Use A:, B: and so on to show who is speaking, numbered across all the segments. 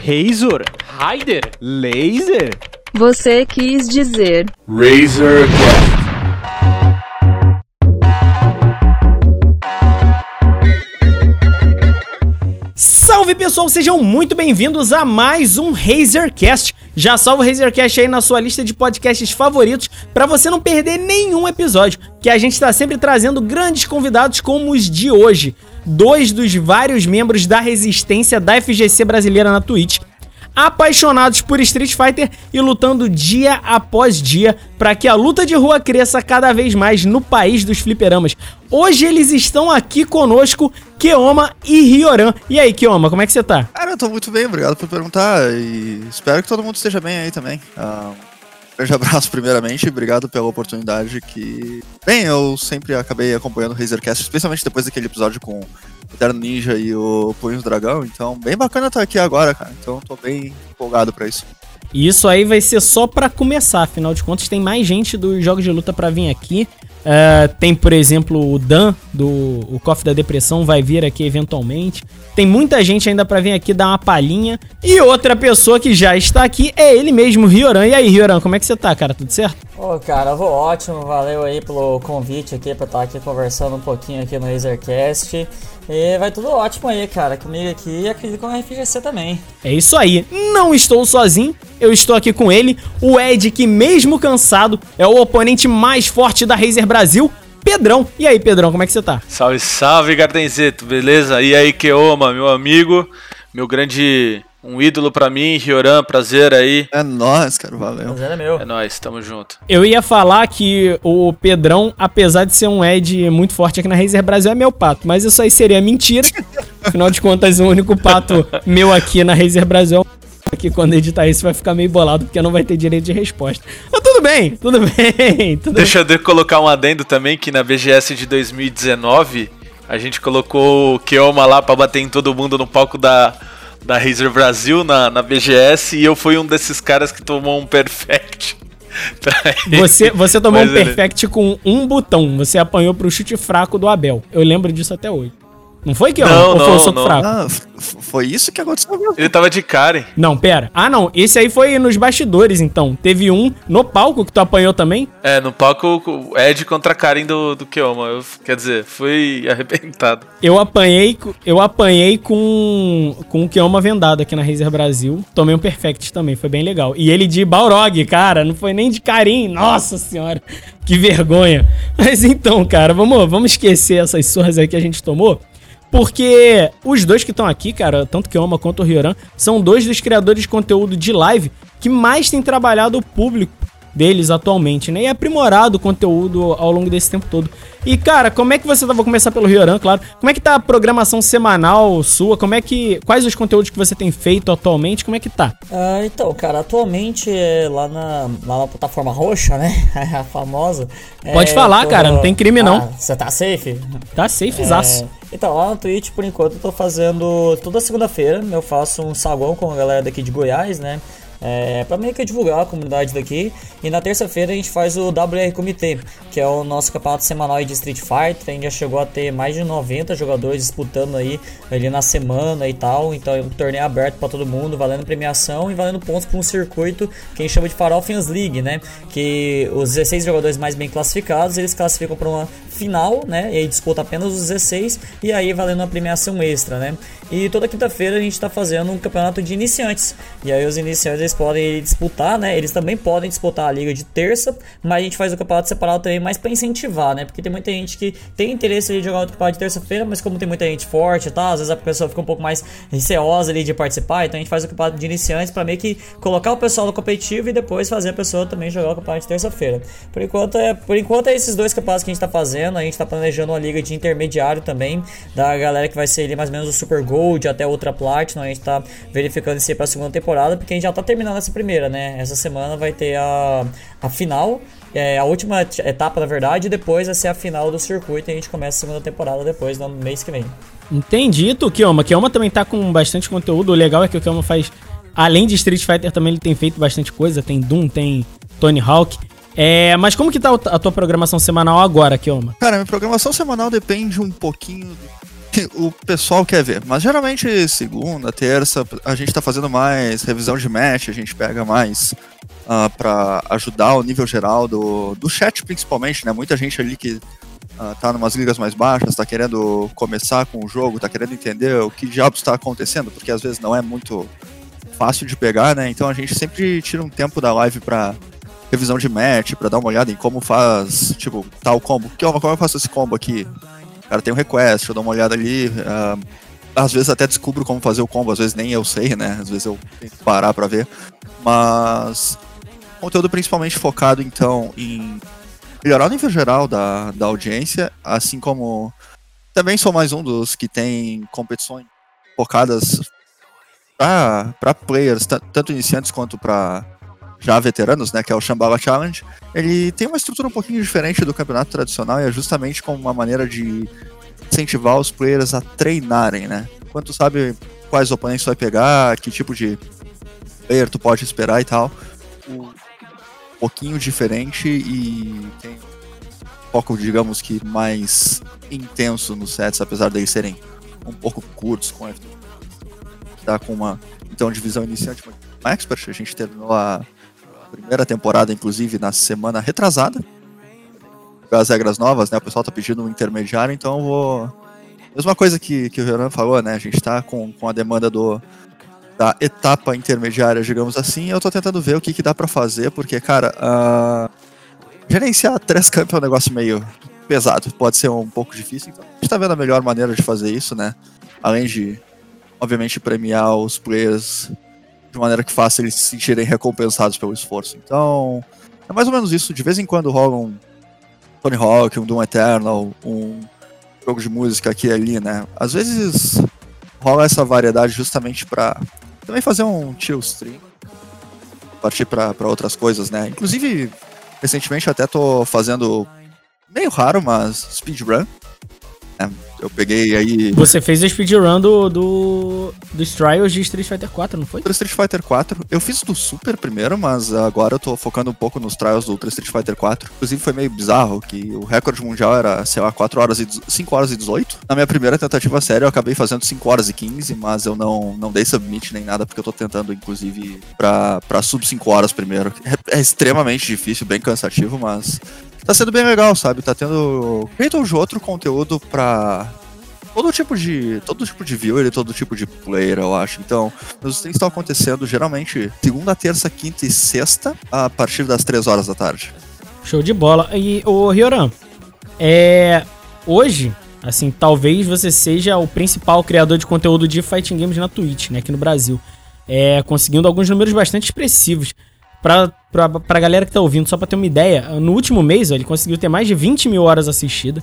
A: Razor, Raider, Laser.
B: Você quis dizer
C: Razorcast.
A: Salve pessoal, sejam muito bem-vindos a mais um Razorcast. Já salva o Razorcast aí na sua lista de podcasts favoritos para você não perder nenhum episódio, que a gente está sempre trazendo grandes convidados como os de hoje. 2 dos vários membros da resistência da FGC brasileira na Twitch, apaixonados por Street Fighter e lutando dia após dia para que a luta de rua cresça cada vez mais no país dos fliperamas. Hoje eles estão aqui conosco, Keoma e Ryoran. E aí, Keoma, como é que você tá?
D: Cara, eu tô muito bem, obrigado por perguntar e espero que todo mundo esteja bem aí também. Grande abraço primeiramente, obrigado pela oportunidade que... Bem, eu sempre acabei acompanhando o Razorcast, especialmente depois daquele episódio com o Eterno Ninja e o Punho do Dragão, então bem bacana estar aqui agora, cara, então tô bem empolgado pra isso.
A: E isso aí vai ser só pra começar, afinal de contas tem mais gente dos jogos de luta pra vir aqui. Tem, por exemplo, o Dan, o Cofre da Depressão, vai vir aqui eventualmente. Tem muita gente ainda pra vir aqui dar uma palhinha. E outra pessoa que já está aqui é ele mesmo, Ryoran. E aí, Ryoran, como é que você tá, cara? Tudo certo?
E: Ô, cara, eu vou ótimo. Valeu aí pelo convite aqui pra estar aqui conversando um pouquinho aqui no Razorcast. E vai tudo ótimo aí, cara. Comigo aqui e acredito com a FGC também.
A: É isso aí. Não estou sozinho. Eu estou aqui com ele, o Ed, que mesmo cansado, é o oponente mais forte da Razer Brasil, Pedrão. E aí, Pedrão, como é que você tá?
F: Salve, salve, Gardenzeto, beleza? E aí, Keoma, meu amigo, meu grande... Um ídolo pra mim, Ryoran, prazer aí.
D: É nóis, cara, valeu.
E: Prazer é meu.
F: É nóis, tamo junto.
A: Eu ia falar que o Pedrão, apesar de ser um Ed muito forte aqui na Razer Brasil, é meu pato, mas isso aí seria mentira. Afinal de contas, o único pato meu aqui na Razer Brasil é que quando editar isso vai ficar meio bolado, porque não vai ter direito de resposta. Mas tudo bem, tudo bem.
F: Deixa eu colocar um adendo também, que na BGS de 2019, a gente colocou o Keoma lá pra bater em todo mundo no palco da Razer Brasil na BGS, e eu fui um desses caras que tomou um perfect.
A: Você tomou um perfect com um botão. Você apanhou pro chute fraco do Abel. Eu lembro disso até hoje. Não foi que
F: não,
A: ou foi o soco fraco?
D: Ah, foi isso que aconteceu mesmo.
F: Ele tava de Karen.
A: Não, pera. Ah, não. Esse aí foi nos bastidores, então. Teve um no palco que tu apanhou também?
F: É, no palco o Ed contra a Karen do Keoma. Quer dizer, fui arrebentado.
A: Eu apanhei com o Keoma vendado aqui na Razer Brasil. Tomei um perfect também, foi bem legal. E ele de Balrog, cara, não foi nem de Karin. Nossa senhora, que vergonha. Mas então, cara, vamos esquecer essas surras aí que a gente tomou. Porque os dois que estão aqui, cara, tanto o Keoma quanto o Ryoran, são 2 dos criadores de conteúdo de live que mais têm trabalhado o público deles atualmente, né? E aprimorado o conteúdo ao longo desse tempo todo. E, cara, como é que você tá? Vou começar pelo Ryoran, claro. Como é que tá a programação semanal sua? Quais os conteúdos que você tem feito atualmente? Como é que tá?
E: Então, cara, atualmente lá na plataforma roxa, né? A famosa.
A: Pode falar, cara, não tem crime não.
E: Você tá safe?
A: Tá safezaço.
E: Então, lá no Twitch, por enquanto, eu tô fazendo... Toda segunda-feira eu faço um saguão com a galera daqui de Goiás, né? Pra meio que divulgar a comunidade daqui. E na terça-feira a gente faz o WR Comitê, que é o nosso campeonato semanal de Street Fighter. A gente já chegou a ter mais de 90 jogadores disputando aí ali na semana e tal. Então é um torneio aberto pra todo mundo, valendo premiação e valendo pontos pra um circuito que a gente chama de Farol Fans League, né? Que os 16 jogadores mais bem classificados, eles classificam pra uma final, né? E aí disputa apenas os 16 e aí valendo uma premiação extra, né? E toda quinta-feira a gente tá fazendo um campeonato de iniciantes. E aí os iniciantes eles podem disputar, né? Eles também podem disputar a liga de terça, mas a gente faz o campeonato separado também mais pra incentivar, né? Porque tem muita gente que tem interesse ali de jogar o campeonato de terça-feira, mas como tem muita gente forte, tá? Às vezes a pessoa fica um pouco mais receosa ali de participar, então a gente faz o campeonato de iniciantes pra meio que colocar o pessoal no competitivo e depois fazer a pessoa também jogar o campeonato de terça-feira. Por enquanto é esses 2 campeonatos que a gente tá fazendo. A gente tá planejando uma liga de intermediário também, da galera que vai ser ali mais ou menos o Super Gold até Ultra Platinum. A gente tá verificando isso aí pra segunda temporada, porque a gente já tá terminando essa primeira, né? Essa semana vai ter a final, a última etapa na verdade, e depois vai ser a final do circuito e a gente começa a segunda temporada depois, no mês que vem.
A: Entendi, tu, Keoma. Keoma também tá com bastante conteúdo. O legal é que o Keoma faz, além de Street Fighter, também ele tem feito bastante coisa. Tem Doom, tem Tony Hawk. Mas como que tá a tua programação semanal agora, Keoma?
D: Cara, minha programação semanal depende um pouquinho o pessoal quer ver. Mas geralmente segunda, terça, a gente tá fazendo mais revisão de match, a gente pega mais pra ajudar o nível geral do chat principalmente, né? Muita gente ali que tá numas ligas mais baixas, tá querendo começar com o jogo, tá querendo entender o que diabos tá acontecendo, porque às vezes não é muito fácil de pegar, né? Então a gente sempre tira um tempo da live pra revisão de match, pra dar uma olhada em como faz, tipo, tal combo. Como eu faço esse combo aqui? Cara, tem um request, eu dou uma olhada ali, às vezes até descubro como fazer o combo, às vezes nem eu sei, né? Às vezes eu tenho que parar pra ver. Mas conteúdo principalmente focado, então, em melhorar o nível geral da audiência, assim como também sou mais um dos que tem competições focadas para players, tanto iniciantes quanto para já veteranos, né, que é o Shambhala Challenge. Ele tem uma estrutura um pouquinho diferente do campeonato tradicional e é justamente como uma maneira de incentivar os players a treinarem, né? Quando tu sabe quais oponentes tu vai pegar, que tipo de player tu pode esperar e tal. Um pouquinho diferente e tem um foco, digamos que, mais intenso nos sets, apesar deles serem um pouco curtos com tá com uma divisão iniciante uma expert. A gente terminou a primeira temporada, inclusive, na semana retrasada. As regras novas, né? O pessoal tá pedindo um intermediário, então eu vou... Mesma coisa que o Renan falou, né? A gente tá com a demanda da etapa intermediária, digamos assim, eu tô tentando ver o que dá pra fazer, porque, cara, gerenciar 3 campos é um negócio meio pesado, pode ser um pouco difícil, então a gente tá vendo a melhor maneira de fazer isso, né? Além de, obviamente, premiar os players de maneira que faça eles se sentirem recompensados pelo esforço. Então, é mais ou menos isso. De vez em quando rola um Tony Hawk, um Doom Eternal, um jogo de música aqui e ali, né? Às vezes rola essa variedade justamente pra também fazer um chill stream, partir pra outras coisas, né? Inclusive, recentemente eu até tô fazendo, meio raro, mas speedrun. Eu peguei aí...
A: Você fez o speedrun dos Trials de Street Fighter 4, não foi?
D: Do Street Fighter 4. Eu fiz do Super primeiro, mas agora eu tô focando um pouco nos Trials do Ultra Street Fighter 4. Inclusive foi meio bizarro que o recorde mundial era, sei lá, 5 horas e 18. Na minha primeira tentativa séria eu acabei fazendo 5 horas e 15, mas eu não dei submit nem nada, porque eu tô tentando, inclusive, pra sub 5 horas primeiro. É extremamente difícil, bem cansativo, mas... tá sendo bem legal, sabe? Tá tendo feito ou de outro conteúdo pra todo tipo de viewer e todo tipo de player, eu acho. Então, os streams estão acontecendo geralmente segunda, terça, quinta e sexta, a partir das 3 horas da tarde.
A: Show de bola. E, ô Ryoran, hoje, assim, talvez você seja o principal criador de conteúdo de fighting games na Twitch, né, aqui no Brasil. Conseguindo alguns números bastante expressivos. Pra galera que tá ouvindo, só pra ter uma ideia, no último mês, ele conseguiu ter mais de 20 mil horas assistidas,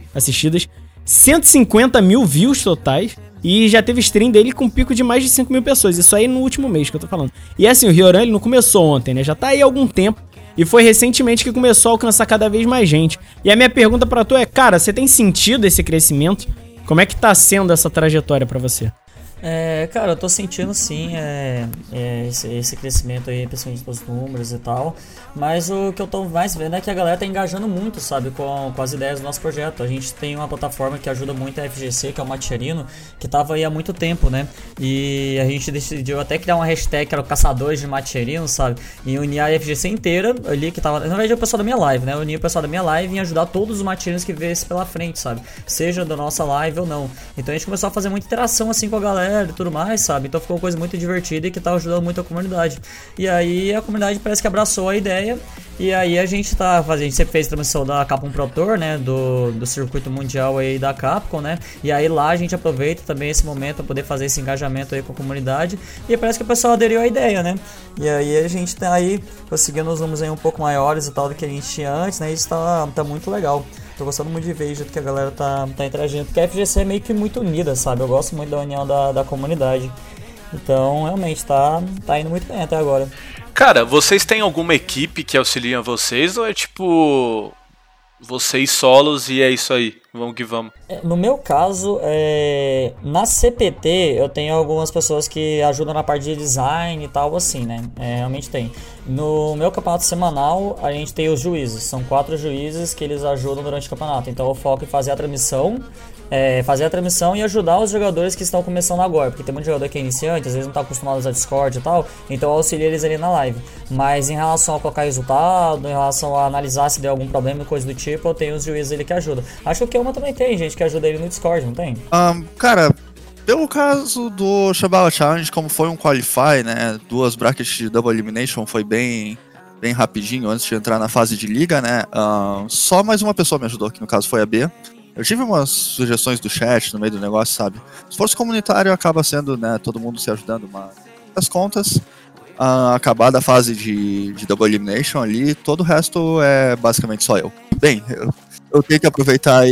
A: 150 mil views totais, e já teve stream dele com um pico de mais de 5 mil pessoas. Isso aí no último mês que eu tô falando. E assim, o Ryoran, ele não começou ontem, né? Já tá aí há algum tempo, e foi recentemente que começou a alcançar cada vez mais gente. E a minha pergunta pra tu é, cara, você tem sentido esse crescimento? Como é que tá sendo essa trajetória pra você?
E: Cara, eu tô sentindo sim esse crescimento aí, principalmente dos números e tal, mas o que eu tô mais vendo é que a galera tá engajando muito, sabe, com as ideias do nosso projeto. A gente tem uma plataforma que ajuda muito a FGC, que é o Matcherino, que tava aí há muito tempo, né, e a gente decidiu até criar uma hashtag que era o Caçadores de Matcherino, sabe, e unir a FGC inteira ali, que tava, na verdade é o pessoal da minha live, né, unir o pessoal da minha live e ajudar todos os Matcherinos que viessem pela frente, sabe, seja da nossa live ou não. Então a gente começou a fazer muita interação assim com a galera e tudo mais, sabe? Então ficou uma coisa muito divertida e que tá ajudando muito a comunidade. E aí a comunidade parece que abraçou a ideia. E aí a gente sempre fez transmissão da Capcom Pro Tour, né? Do circuito mundial aí da Capcom, né? E aí lá a gente aproveita também esse momento para poder fazer esse engajamento aí com a comunidade. E parece que o pessoal aderiu à ideia, né? E aí a gente tá aí conseguindo os números aí um pouco maiores e tal do que a gente tinha antes, né? E isso tá muito legal. Tô gostando muito de ver o jeito que a galera tá interagindo, porque a FGC é meio que muito unida, sabe? Eu gosto muito da união da comunidade. Então, realmente, tá indo muito bem até agora.
F: Cara, vocês têm alguma equipe que auxilia vocês ou é tipo vocês solos e é isso aí? Vamos que vamos.
E: No meu caso, na CPT eu tenho algumas pessoas que ajudam na parte de design e tal assim, né? Realmente tem. No meu campeonato semanal, a gente tem os juízes. São 4 juízes que eles ajudam durante o campeonato. Então eu foco em fazer a transmissão fazer a transmissão e ajudar os jogadores que estão começando agora, porque tem muito jogador que é iniciante, às vezes não está acostumado a usar Discord e tal, então eu auxilio eles ali na live. Mas em relação a colocar resultado, em relação a analisar se deu algum problema e coisa do tipo, eu tenho os juízes ali que ajudam. Acho que o Keoma também tem gente que ajuda ele no Discord, não tem?
D: Cara, pelo caso do Shambhala Challenge, como foi um Qualify, né, 2 brackets de Double Elimination, foi bem rapidinho antes de entrar na fase de liga, né, só mais uma pessoa me ajudou, que no caso foi a B. Eu tive umas sugestões do chat no meio do negócio, sabe? Esforço comunitário acaba sendo, né, todo mundo se ajudando, mas das contas, acabada a fase de Double Elimination ali, todo o resto é basicamente só eu. Bem, eu tenho que aproveitar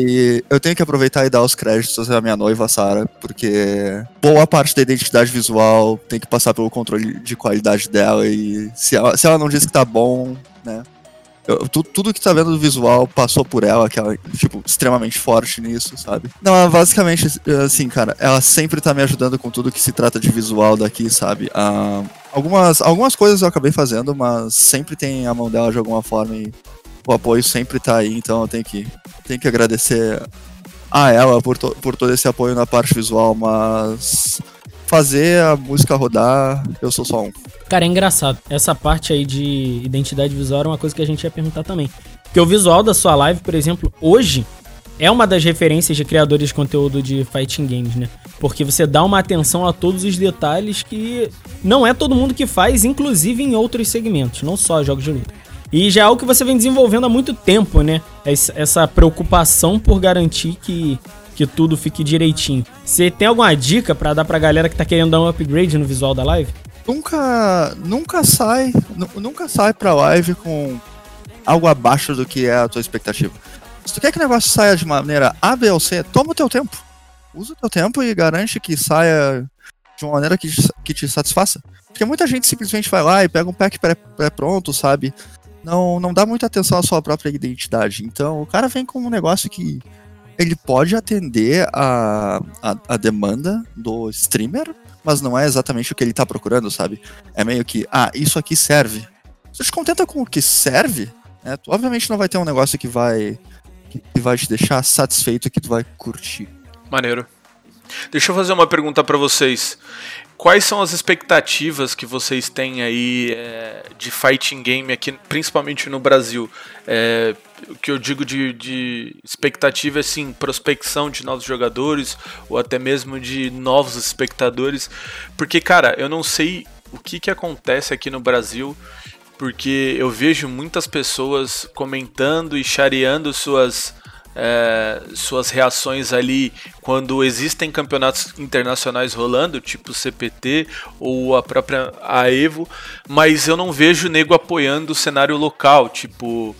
D: e dar os créditos à minha noiva, Sarah, porque boa parte da identidade visual tem que passar pelo controle de qualidade dela, e se ela não diz que tá bom, né? Tudo que tá vendo do visual passou por ela, que ela é, tipo, extremamente forte nisso, sabe? Não, basicamente, assim, cara, ela sempre tá me ajudando com tudo que se trata de visual daqui, sabe? Algumas coisas eu acabei fazendo, mas sempre tem a mão dela de alguma forma e o apoio sempre tá aí, então eu tenho que agradecer a ela por todo esse apoio na parte visual, mas fazer a música rodar, eu sou só um.
A: Cara, é engraçado. Essa parte aí de identidade visual era uma coisa que a gente ia perguntar também. Porque o visual da sua live, por exemplo, hoje é uma das referências de criadores de conteúdo de fighting games, né? Porque você dá uma atenção a todos os detalhes que não é todo mundo que faz, inclusive em outros segmentos, não só jogos de luta. E já é algo que você vem desenvolvendo há muito tempo, né? Essa preocupação por garantir que tudo fique direitinho. Você tem alguma dica pra dar pra galera que tá querendo dar um upgrade no visual da live?
D: Nunca sai pra live com algo abaixo do que é a tua expectativa. Se tu quer que o negócio saia de maneira A, B ou C, toma o teu tempo. Usa o teu tempo e garante que saia de uma maneira que te satisfaça. Porque muita gente simplesmente vai lá e pega um pack pré-pronto, sabe? Não dá muita atenção à sua própria identidade. Então o cara vem com um negócio que ele pode atender a demanda do streamer, mas não é exatamente o que ele tá procurando, sabe? É meio que, isso aqui serve. Se tu te contenta com o que serve, né, tu obviamente não vai ter um negócio que vai te deixar satisfeito, que tu vai curtir.
F: Maneiro. Deixa eu fazer uma pergunta pra vocês. Quais são as expectativas que vocês têm aí de fighting game aqui, principalmente no Brasil? O que eu digo de expectativa é assim, prospecção de novos jogadores ou até mesmo de novos espectadores. Porque, cara, eu não sei o que acontece aqui no Brasil, porque eu vejo muitas pessoas comentando e shareando suas reações ali quando existem campeonatos internacionais rolando, tipo CPT ou a própria AEVO, mas eu não vejo nego apoiando o cenário local, tipo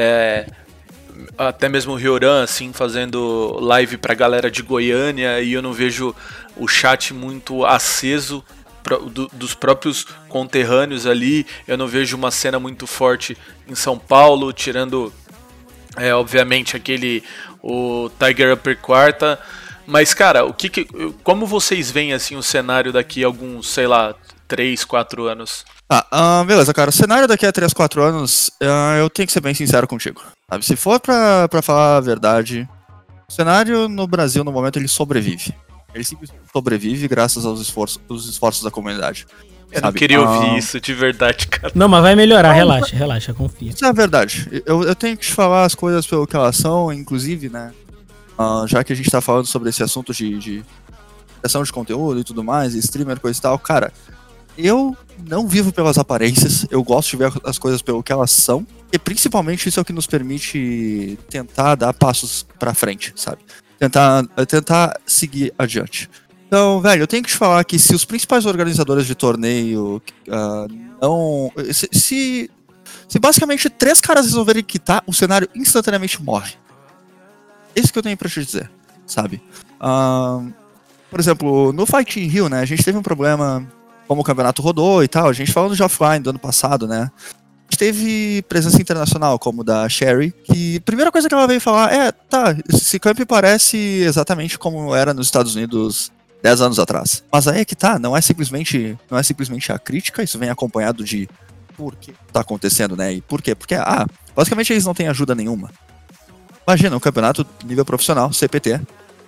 F: até mesmo o Ryoran assim, fazendo live pra galera de Goiânia, e eu não vejo o chat muito aceso dos próprios conterrâneos ali. Eu não vejo uma cena muito forte em São Paulo, tirando obviamente o Tiger Upper Quarta. Mas, cara, como vocês veem assim o cenário daqui a alguns, sei lá, 3, 4 anos?
D: Beleza, cara. O cenário daqui a 3, 4 anos, eu tenho que ser bem sincero contigo. Sabe? Se for pra falar a verdade, o cenário no Brasil, no momento, ele sobrevive. Ele simplesmente sobrevive graças aos esforços da comunidade.
F: Eu não queria ouvir isso de verdade, cara.
A: Não, mas vai melhorar, relaxa, confia.
D: Isso é a verdade. Eu tenho que te falar as coisas pelo que elas são, inclusive, né? Já que a gente tá falando sobre esse assunto de criação de conteúdo e tudo mais, e streamer, coisa e tal, cara, eu não vivo pelas aparências, eu gosto de ver as coisas pelo que elas são, e principalmente isso é o que nos permite tentar dar passos pra frente, sabe? Tentar seguir adiante. Então, velho, eu tenho que te falar que se os principais organizadores de torneio não... Se basicamente 3 caras resolverem quitar, o cenário instantaneamente morre. É isso que eu tenho pra te dizer, sabe? Por exemplo, no Fighting Rio, né, a gente teve um problema, como o campeonato rodou e tal, a gente falando de offline do ano passado, né? A gente teve presença internacional, como da Sherry, que a primeira coisa que ela veio falar esse camp parece exatamente como era nos Estados Unidos 10 anos atrás. Mas aí é que não é simplesmente a crítica, isso vem acompanhado de por que tá acontecendo, né? E por quê? Porque, basicamente eles não têm ajuda nenhuma. Imagina, um campeonato nível profissional, CPT,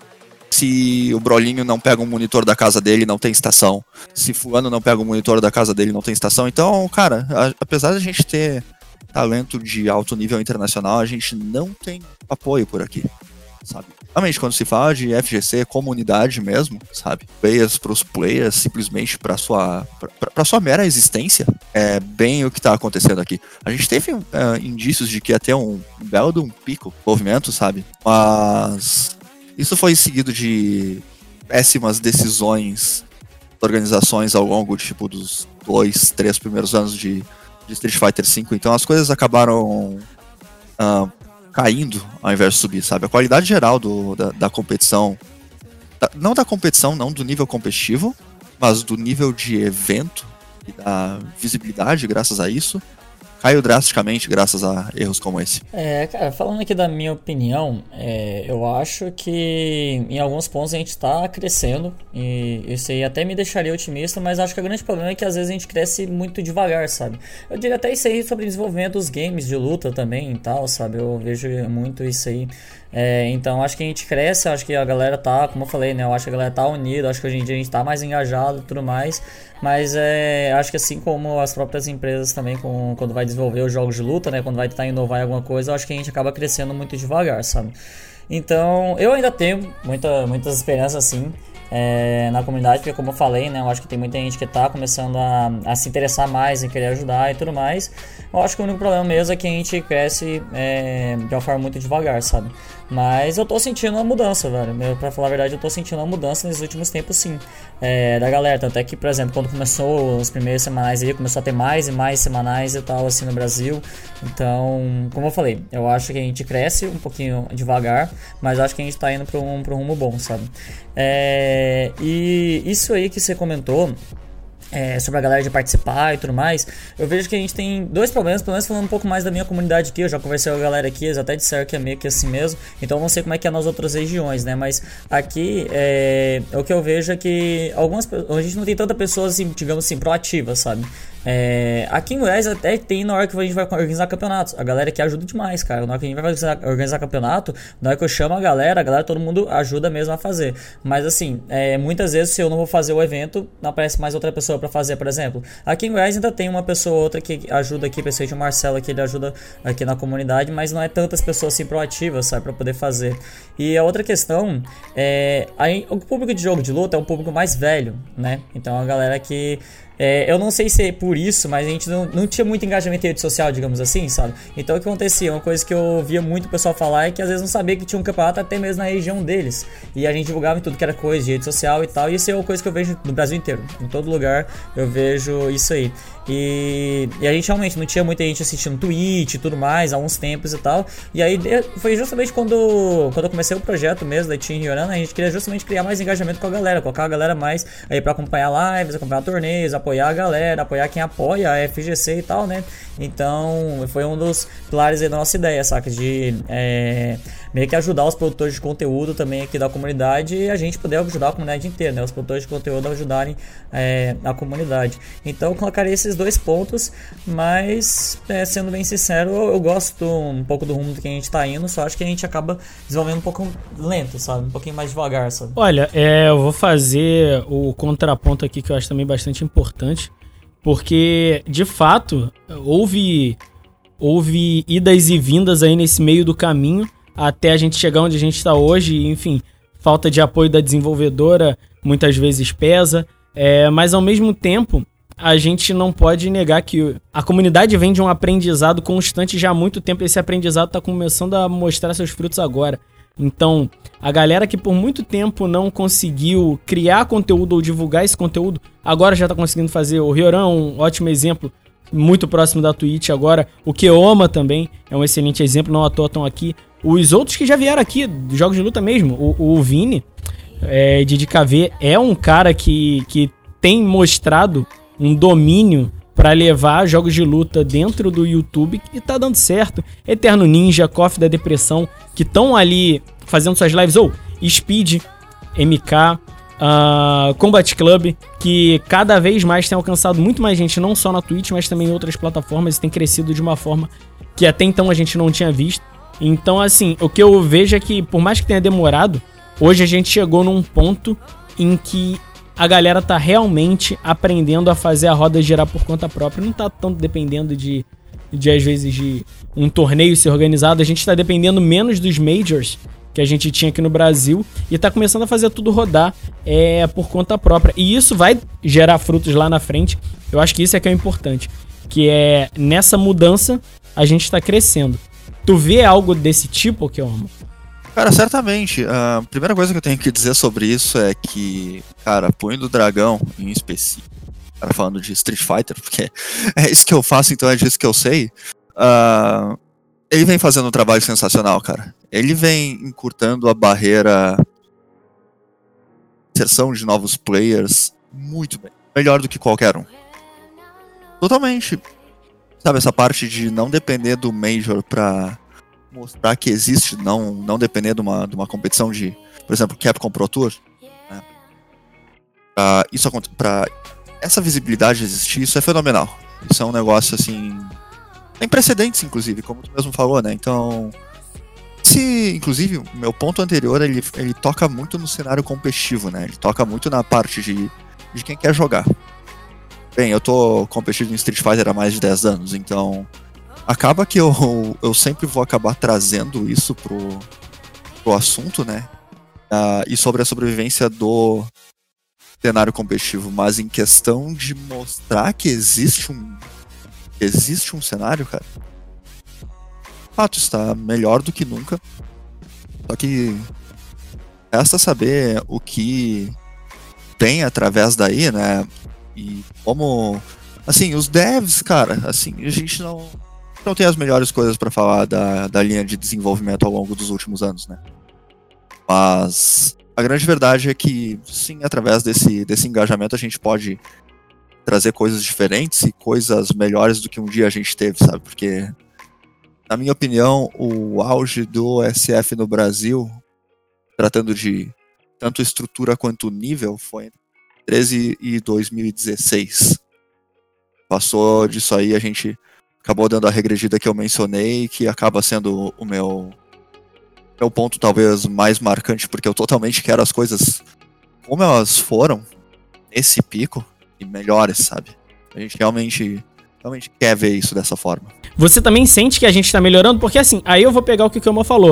D: Se o Brolinho não pega um monitor da casa dele, não tem estação. Se fulano não pega um monitor da casa dele, não tem estação. Então, cara, apesar de a gente ter talento de alto nível internacional, a gente não tem apoio por aqui, sabe? Realmente, quando se fala de FGC, comunidade mesmo, sabe? Players pros players, simplesmente pra sua mera existência, é bem o que tá acontecendo aqui. A gente teve indícios de que ia ter um belo de um pico movimento, sabe? Mas isso foi seguido de péssimas decisões de organizações ao longo, tipo, dos 2, 3 primeiros anos de Street Fighter V. Então as coisas acabaram caindo ao invés de subir, sabe? A qualidade geral da competição, não da competição, não do nível competitivo, mas do nível de evento e da visibilidade graças a isso, caiu drasticamente graças a erros como esse.
E: Cara, falando aqui da minha opinião, eu acho que em alguns pontos a gente tá crescendo, e isso aí até me deixaria otimista, mas acho que o grande problema é que às vezes a gente cresce muito devagar, sabe? Eu diria até isso aí sobre o desenvolvimento dos games de luta também e tal, sabe? Eu vejo muito isso aí. Então acho que a gente cresce, acho que a galera tá, como eu falei, né? Eu acho que a galera tá unida, acho que hoje em dia a gente tá mais engajado e tudo mais, mas acho que assim como as próprias empresas também, quando vai desenvolver os jogos de luta, né? Quando vai tentar inovar em alguma coisa, eu acho que a gente acaba crescendo muito devagar, sabe? Então eu ainda tenho muitas esperanças assim na comunidade, porque como eu falei, né, eu acho que tem muita gente que tá começando a se interessar mais em querer ajudar e tudo mais. Eu acho que o único problema mesmo é que a gente cresce de uma forma muito devagar, sabe? Mas eu tô sentindo uma mudança, velho. Pra falar a verdade, eu tô sentindo uma mudança nos últimos tempos, sim, da galera. Tanto é que, por exemplo, quando começou os primeiros semanais aí, começou a ter mais e mais semanais e tal, assim, no Brasil. Então, como eu falei, eu acho que a gente cresce um pouquinho devagar, mas eu acho que a gente tá indo pra um rumo bom, sabe? E isso aí que você comentou, sobre a galera de participar e tudo mais, eu vejo que a gente tem dois problemas, pelo menos falando um pouco mais da minha comunidade aqui. Eu já conversei com a galera aqui, eles até disseram que é meio que assim mesmo, então não sei como é que é nas outras regiões, né, mas aqui o que eu vejo é que a gente não tem tanta pessoa assim, digamos assim, proativa, sabe? Aqui em Goiás até tem, na hora que a gente vai organizar campeonatos, a galera aqui ajuda demais, cara. Na hora que a gente vai organizar campeonato, na hora que eu chamo a galera, todo mundo ajuda mesmo a fazer. Mas assim, muitas vezes se eu não vou fazer o evento, não aparece mais outra pessoa pra fazer, por exemplo. Aqui em Goiás ainda tem uma pessoa ou outra que ajuda aqui, principalmente o Marcelo, que ele ajuda aqui na comunidade, mas não é tantas pessoas assim proativas, sabe, pra poder fazer. E a outra questão o público de jogo de luta é um público mais velho, né? Então a galera que eu não sei se é por isso, mas a gente não tinha muito engajamento em rede social, digamos assim, sabe? Então o que acontecia? Uma coisa que eu via muito o pessoal falar é que às vezes não sabia que tinha um campeonato até mesmo na região deles. E a gente divulgava em tudo que era coisa de rede social e tal. E isso é uma coisa que eu vejo no Brasil inteiro. Em todo lugar eu vejo isso aí. E a gente realmente não tinha muita gente assistindo Twitch e tudo mais há uns tempos e tal. E aí foi justamente quando eu comecei o projeto mesmo da Team Riorana, a gente queria justamente criar mais engajamento com a galera, colocar a galera mais aí pra acompanhar lives, acompanhar torneios, apoiar a galera, apoiar quem apoia a FGC e tal, né? Então foi um dos pilares aí da nossa ideia, saca? De meio que ajudar os produtores de conteúdo também aqui da comunidade e a gente poder ajudar a comunidade inteira, né? Os produtores de conteúdo ajudarem a comunidade. Então eu colocaria esses dois pontos, mas sendo bem sincero, eu gosto um pouco do rumo que a gente tá indo, só acho que a gente acaba desenvolvendo um pouco lento, sabe? Um pouquinho mais devagar, sabe?
A: Olha, eu vou fazer o contraponto aqui que eu acho também bastante importante, porque de fato houve idas e vindas aí nesse meio do caminho até a gente chegar onde a gente está hoje. Enfim, falta de apoio da desenvolvedora muitas vezes pesa, mas ao mesmo tempo a gente não pode negar que a comunidade vem de um aprendizado constante já há muito tempo. Esse aprendizado está começando a mostrar seus frutos agora. Então, a galera que por muito tempo não conseguiu criar conteúdo ou divulgar esse conteúdo, agora já está conseguindo fazer. O Rioran é um ótimo exemplo, muito próximo da Twitch agora. O Keoma também é um excelente exemplo, não à toa estão aqui. Os outros que já vieram aqui, dos jogos de luta mesmo, o Vini, de KV, é um cara que tem mostrado um domínio para levar jogos de luta dentro do YouTube e tá dando certo. Eterno Ninja, Coffee da Depressão, que estão ali fazendo suas lives, ou Speed, MK, Combat Club, que cada vez mais tem alcançado muito mais gente, não só na Twitch, mas também em outras plataformas, e tem crescido de uma forma que até então a gente não tinha visto. Então, assim, o que eu vejo é que, por mais que tenha demorado, hoje a gente chegou num ponto em que a galera tá realmente aprendendo a fazer a roda girar por conta própria. Não tá tanto dependendo de às vezes, de um torneio ser organizado. A gente tá dependendo menos dos majors que a gente tinha aqui no Brasil e tá começando a fazer tudo rodar por conta própria. E isso vai gerar frutos lá na frente. Eu acho que isso é que é importante. Que é, nessa mudança, a gente tá crescendo. Tu vê algo desse tipo, Keoma?
D: Cara, certamente. A primeira coisa que eu tenho que dizer sobre isso é que, cara, Punho do Dragão, em específico, cara, falando de Street Fighter, porque é isso que eu faço, então é disso que eu sei, ele vem fazendo um trabalho sensacional, cara. Ele vem encurtando a barreira de inserção de novos players muito bem. Melhor do que qualquer um. Totalmente. Sabe, essa parte de não depender do Major pra mostrar que existe, não depender de uma competição de, por exemplo, Capcom Pro Tour, né? Pra essa visibilidade existir, isso é fenomenal. Isso é um negócio, assim, tem precedentes, inclusive, como tu mesmo falou, né? Então, inclusive, o meu ponto anterior, ele toca muito no cenário competitivo, né? Ele toca muito na parte de quem quer jogar. Bem, eu tô competindo em Street Fighter há mais de 10 anos, então acaba que eu sempre vou acabar trazendo isso pro assunto, né? E sobre a sobrevivência do cenário competitivo, mas em questão de mostrar que existe um cenário, cara, de fato está melhor do que nunca. Só que resta saber o que tem através daí, né? E como, assim, os devs, cara, assim, a gente não tem as melhores coisas pra falar da linha de desenvolvimento ao longo dos últimos anos, né? Mas a grande verdade é que, sim, através desse engajamento a gente pode trazer coisas diferentes e coisas melhores do que um dia a gente teve, sabe? Porque, na minha opinião, o auge do SF no Brasil, tratando de tanto estrutura quanto nível, foi entre 2013 e 2016. Passou disso aí, a gente acabou dando a regredida que eu mencionei, que acaba sendo o meu ponto talvez mais marcante, porque eu totalmente quero as coisas como elas foram nesse pico e melhores, sabe? A gente realmente quer ver isso dessa forma.
A: Você também sente que a gente tá melhorando? Porque assim, aí eu vou pegar o que o Keoma falou.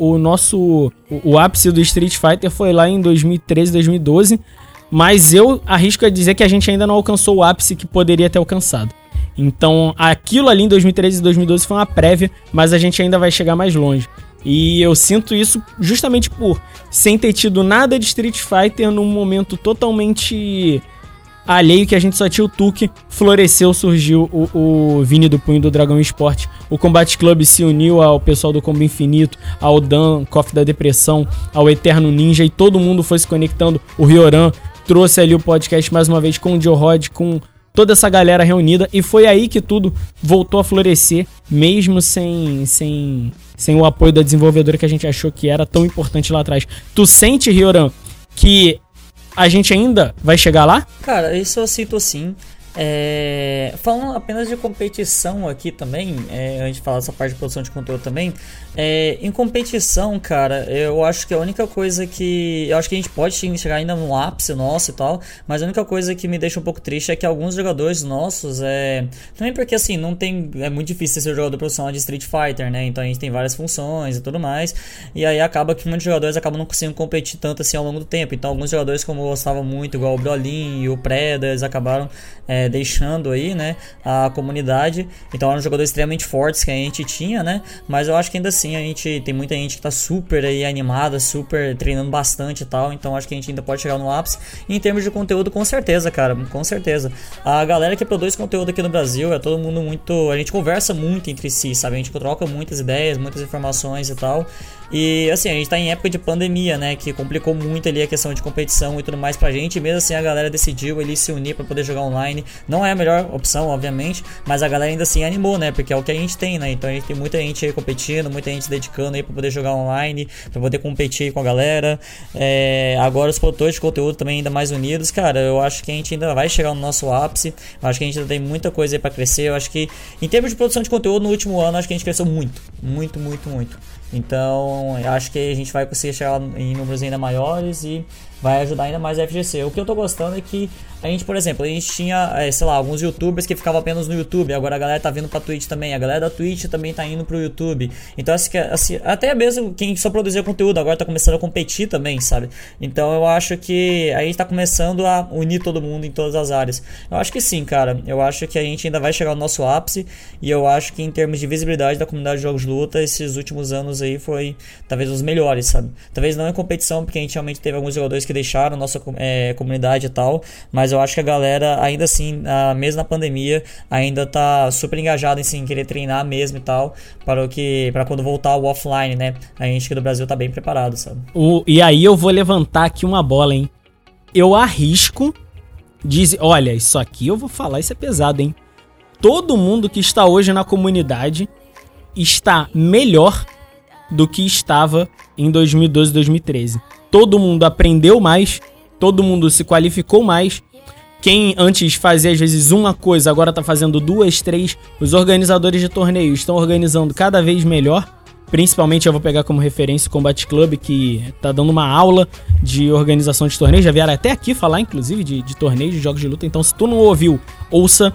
A: O ápice do Street Fighter foi lá em 2013, 2012, mas eu arrisco a dizer que a gente ainda não alcançou o ápice que poderia ter alcançado. Então, aquilo ali em 2013 e 2012 foi uma prévia, mas a gente ainda vai chegar mais longe. E eu sinto isso justamente por, sem ter tido nada de Street Fighter, num momento totalmente alheio, que a gente só tinha o Tuque, floresceu, surgiu o Vini do Punho do Dragão Esporte, o Combat Club se uniu ao pessoal do Combo Infinito, ao Dan, Coffee da Depressão, ao Eterno Ninja, e todo mundo foi se conectando. O Rioran trouxe ali o podcast mais uma vez com o Joe Rod, com toda essa galera reunida, e foi aí que tudo voltou a florescer, mesmo sem o apoio da desenvolvedora que a gente achou que era tão importante lá atrás. Tu sente, Rioran, que a gente ainda vai chegar lá?
E: Cara, isso eu sinto sim. Falando apenas de competição aqui também, antes de falar dessa parte de produção de conteúdo também, em competição, cara, eu acho que a única coisa que... Eu acho que a gente pode chegar ainda no ápice nosso e tal, mas a única coisa que me deixa um pouco triste é que alguns jogadores nossos, também porque assim, não tem... É muito difícil ser jogador profissional de Street Fighter, né? Então a gente tem várias funções e tudo mais, e aí acaba que muitos jogadores acabam não conseguindo competir tanto assim ao longo do tempo. Então alguns jogadores, como eu gostava muito, igual o Brolin e o Preda, eles acabaram deixando aí, né, a comunidade. Então eram jogadores extremamente fortes que a gente tinha, né? Mas eu acho que ainda assim a gente tem muita gente que tá super aí animada, super treinando bastante e tal. Então acho que a gente ainda pode chegar no ápice. E em termos de conteúdo, com certeza, cara, com certeza. A galera que produz conteúdo aqui no Brasil é todo mundo muito... A gente conversa muito entre si, sabe? A gente troca muitas ideias, muitas informações e tal. E assim, a gente tá em época de pandemia, né, que complicou muito ali a questão de competição e tudo mais pra gente, e mesmo assim a galera decidiu ali se unir pra poder jogar online, Não é a melhor opção, obviamente, mas a galera ainda assim animou, né? Porque é o que a gente tem, né? Então a gente tem muita gente aí competindo, muita gente se dedicando aí pra poder jogar online, pra poder competir aí com a galera. Agora os produtores de conteúdo também ainda mais unidos, cara, eu acho que a gente ainda vai chegar no nosso ápice, eu acho que a gente ainda tem muita coisa aí pra crescer, eu acho que em termos de produção de conteúdo no último ano, acho que a gente cresceu muito. Então, eu acho que a gente vai conseguir chegar em números ainda maiores e vai ajudar ainda mais a FGC. O que eu tô gostando é que a gente, por exemplo, a gente tinha, sei lá, alguns youtubers que ficavam apenas no YouTube, agora a galera tá vindo pra Twitch também, a galera da Twitch também tá indo pro YouTube. Então, assim, até mesmo quem só produzia conteúdo agora tá começando a competir também, sabe? Então, eu acho que a gente tá começando a unir todo mundo em todas as áreas. Eu acho que sim, cara. Eu acho que a gente ainda vai chegar no nosso ápice e eu acho que em termos de visibilidade da comunidade de jogos de luta, esses últimos anos aí foi talvez os melhores, sabe? Talvez não em competição, porque a gente realmente teve alguns jogadores que deixaram nossa comunidade e tal, mas eu acho que a galera ainda assim, mesmo na pandemia, ainda tá super engajada em querer treinar mesmo e tal, para quando voltar o offline, né? A gente aqui do Brasil tá bem preparado, sabe?
A: E aí eu vou levantar aqui uma bola, hein? Eu arrisco dizer, olha, isso aqui eu vou falar, isso é pesado, hein? Todo mundo que está hoje na comunidade está melhor do que estava em 2012 e 2013. Todo mundo aprendeu mais, todo mundo se qualificou mais. Quem antes fazia às vezes uma coisa, agora tá fazendo 2, 3. Os organizadores de torneios estão organizando cada vez melhor. Principalmente eu vou pegar como referência o Combat Club, que tá dando uma aula de organização de torneios. Já vieram até aqui falar, inclusive, de torneios, de jogos de luta. Então, se tu não ouviu, ouça.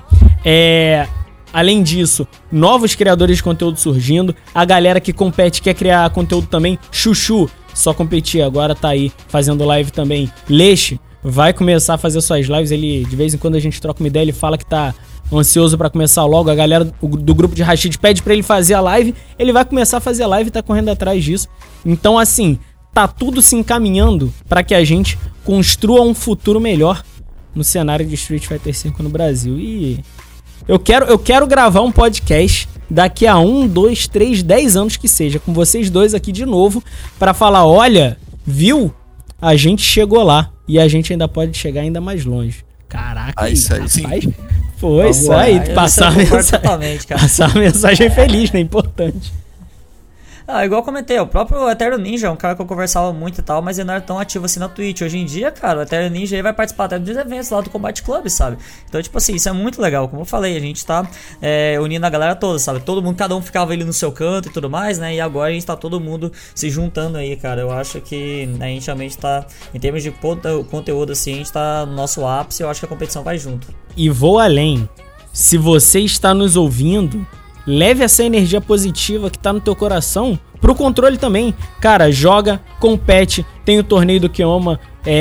A: Além disso, novos criadores de conteúdo surgindo. A galera que compete, quer criar conteúdo também. Chuchu, só competir, agora tá aí fazendo live também. Leche vai começar a fazer suas lives. Ele, de vez em quando a gente troca uma ideia, ele fala que tá ansioso pra começar logo. A galera do grupo de Rashid pede pra ele fazer a live. Ele vai começar a fazer a live e tá correndo atrás disso. Então, assim, tá tudo se encaminhando pra que a gente construa um futuro melhor no cenário de Street Fighter V no Brasil. E eu quero gravar um podcast daqui a 1, 2, 3, 10 anos que seja, com vocês dois aqui de novo, pra falar, olha, viu? A gente chegou lá e a gente ainda pode chegar ainda mais longe. Caraca,
D: isso aí, sim.
A: Foi isso aí, passar a mensagem feliz, né? Importante.
E: Igual eu comentei, o próprio Eterno Ninja é um cara que eu conversava muito e tal, mas ele não era tão ativo assim na Twitch. Hoje em dia, cara, o Eterno Ninja ele vai participar até dos eventos lá do Combat Club, sabe? Então, tipo assim, isso é muito legal. Como eu falei, a gente tá unindo a galera toda, sabe? Todo mundo, cada um ficava ali no seu canto e tudo mais, né? E agora a gente tá todo mundo se juntando aí, cara. Eu acho que a gente realmente tá, em termos de conteúdo assim, a gente tá no nosso ápice. Eu acho que a competição vai junto.
A: E vou além. Se você está nos ouvindo, leve essa energia positiva que tá no teu coração pro controle também. Cara, joga, compete. Tem o torneio do Kioma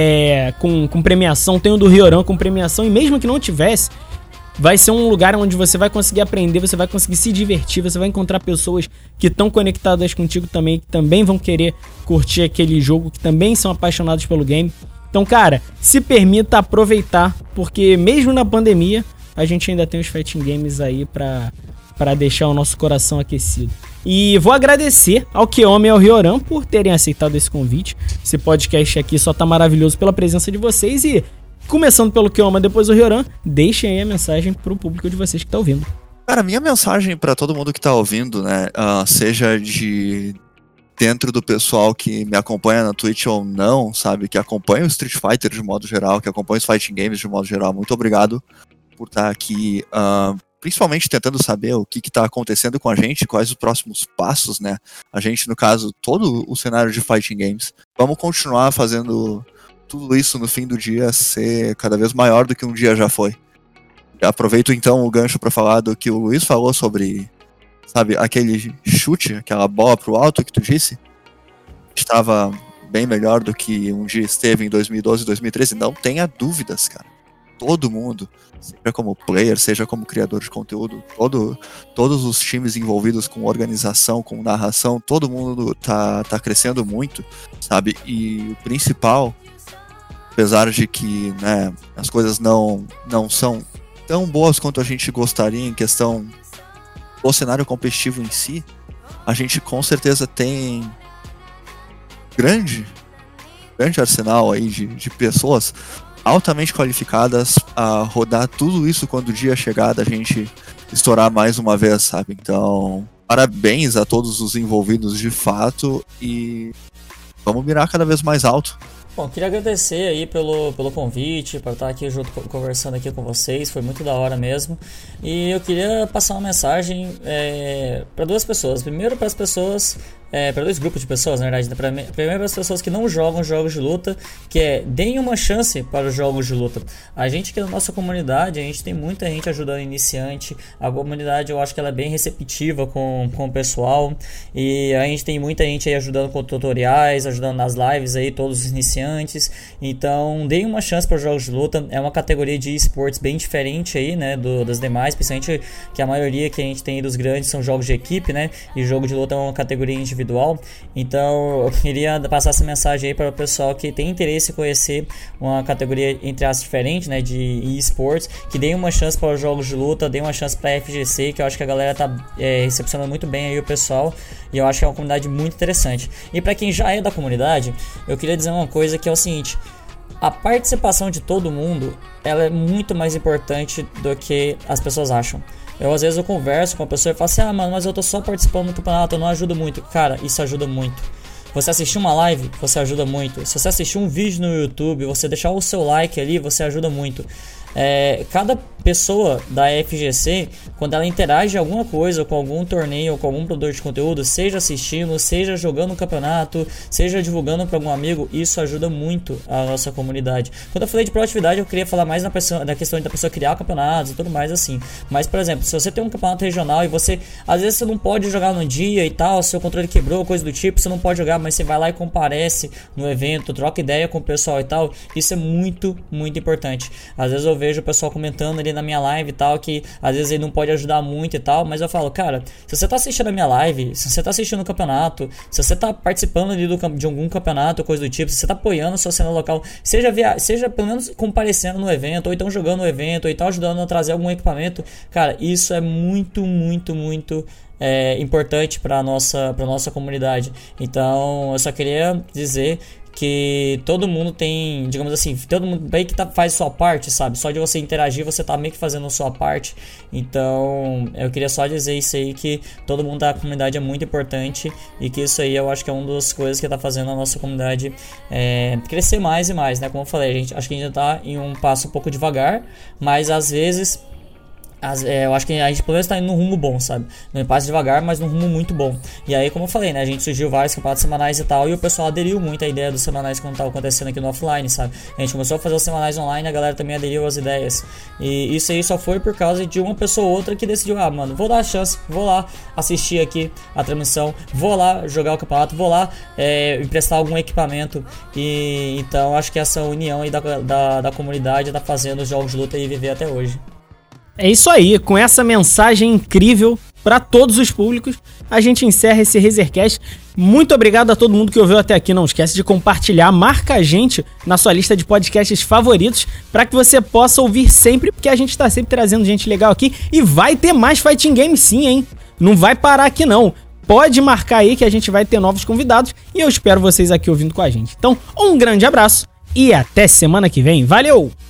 A: com premiação, tem o do Ryoran com premiação. E mesmo que não tivesse, vai ser um lugar onde você vai conseguir aprender, você vai conseguir se divertir, você vai encontrar pessoas que estão conectadas contigo também, que também vão querer curtir aquele jogo, que também são apaixonados pelo game. Então, cara, se permita aproveitar, porque mesmo na pandemia, a gente ainda tem os fighting games aí pra deixar o nosso coração aquecido. E vou agradecer ao Kioma e ao Ryoran por terem aceitado esse convite. Esse podcast aqui só tá maravilhoso pela presença de vocês. E começando pelo Kioma, depois o Ryoran, deixem aí a mensagem pro público de vocês que tá ouvindo.
D: Cara, minha mensagem pra todo mundo que tá ouvindo, né, seja de dentro do pessoal que me acompanha na Twitch ou não, sabe, que acompanha o Street Fighter de modo geral, que acompanha os fighting games de modo geral, muito obrigado por estar aqui, principalmente tentando saber o que está acontecendo com a gente, quais os próximos passos, né? A gente, no caso, todo o cenário de fighting games. Vamos continuar fazendo tudo isso no fim do dia ser cada vez maior do que um dia já foi. Aproveito então o gancho para falar do que o Luiz falou sobre, sabe, aquele chute, aquela bola pro alto que tu disse, estava bem melhor do que um dia esteve em 2012 e 2013. Não tenha dúvidas, cara. Todo mundo, seja como player, seja como criador de conteúdo, todos os times envolvidos com organização, com narração, todo mundo tá crescendo muito, sabe? E o principal, apesar de que, né, as coisas não são tão boas quanto a gente gostaria em questão do cenário competitivo em si, a gente com certeza tem grande arsenal aí de pessoas altamente qualificadas a rodar tudo isso quando o dia chegar da gente estourar mais uma vez, sabe? Então, parabéns a todos os envolvidos de fato e vamos mirar cada vez mais alto.
E: Bom, queria agradecer aí pelo convite, para estar aqui junto, conversando aqui com vocês, foi muito da hora mesmo. E eu queria passar uma mensagem para duas pessoas. Primeiro, para as pessoas, para dois grupos de pessoas, na verdade. Primeiro, para as pessoas que não jogam jogos de luta, que deem uma chance para os jogos de luta. A gente aqui na nossa comunidade, a gente tem muita gente ajudando iniciante. A comunidade, eu acho que ela é bem receptiva com o pessoal. E a gente tem muita gente aí ajudando com tutoriais, ajudando nas lives aí, todos os iniciantes. Então, deem uma chance para os jogos de luta. É uma categoria de esportes bem diferente aí, né, das demais, principalmente que a maioria que a gente tem dos grandes são jogos de equipe, né, e jogo de luta é uma categoria individual. Então, eu queria passar essa mensagem aí para o pessoal que tem interesse em conhecer uma categoria entre as diferentes, né, de esportes, que deem uma chance para os jogos de luta, deem uma chance para a FGC, que eu acho que a galera tá recepcionando muito bem aí o pessoal, e eu acho que é uma comunidade muito interessante. E para quem já é da comunidade, eu queria dizer uma coisa que é o seguinte: a participação de todo mundo, ela é muito mais importante do que as pessoas acham. Às vezes eu converso com a pessoa e falo assim, mano, mas eu tô só participando do campeonato, eu não ajudo muito. Cara, isso ajuda muito. Você assistir uma live, você ajuda muito. Se você assistir um vídeo no YouTube, você deixar o seu like ali, você ajuda muito. Cada pessoa da FGC, quando ela interage alguma coisa com algum torneio ou com algum produtor de conteúdo, seja assistindo, seja jogando um campeonato, seja divulgando para algum amigo, isso ajuda muito a nossa comunidade. Quando eu falei de proatividade, eu queria falar mais na questão da pessoa criar campeonatos e tudo mais assim. Mas, por exemplo, se você tem um campeonato regional e você, às vezes você não pode jogar no dia e tal, seu controle quebrou, coisa do tipo, você não pode jogar, mas você vai lá e comparece no evento, troca ideia com o pessoal e tal, isso é muito, muito importante. Às vezes eu vejo o pessoal comentando ali na minha live e tal, que às vezes ele não pode ajudar muito e tal, mas eu falo, cara, se você tá assistindo a minha live, se você tá assistindo o campeonato, se você tá participando ali de algum campeonato, coisa do tipo, se você tá apoiando a sua cena local, seja pelo menos comparecendo no evento, ou então jogando no evento, ou então ajudando a trazer algum equipamento, cara, isso é muito, muito, muito importante para nossa comunidade. Então eu só queria dizer que todo mundo tem, digamos assim, todo mundo bem que faz sua parte, sabe? Só de você interagir, você tá meio que fazendo a sua parte. Então, eu queria só dizer isso aí, que todo mundo da comunidade é muito importante e que isso aí eu acho que é uma das coisas que tá fazendo a nossa comunidade crescer mais e mais, né? Como eu falei, acho que a gente tá em um passo um pouco devagar, mas às vezes eu acho que a gente pelo menos tá indo num rumo bom, sabe? Não passa devagar, mas num rumo muito bom. E aí, como eu falei, né? A gente surgiu vários campeonatos semanais e tal, e o pessoal aderiu muito à ideia dos semanais quando tava acontecendo aqui no offline, sabe? A gente começou a fazer os semanais online, a galera também aderiu às ideias. E isso aí só foi por causa de uma pessoa ou outra que decidiu, mano, vou dar a chance, vou lá assistir aqui a transmissão, vou lá jogar o campeonato, vou lá emprestar algum equipamento. E então acho que essa união aí da comunidade tá fazendo os jogos de luta aí viver até hoje.
A: É isso aí, com essa mensagem incrível para todos os públicos, a gente encerra esse Razercast. Muito obrigado a todo mundo que ouviu até aqui. Não esquece de compartilhar, marca a gente na sua lista de podcasts favoritos para que você possa ouvir sempre, porque a gente tá sempre trazendo gente legal aqui e vai ter mais Fighting Game sim, hein? Não vai parar aqui não. Pode marcar aí que a gente vai ter novos convidados e eu espero vocês aqui ouvindo com a gente. Então, um grande abraço e até semana que vem. Valeu!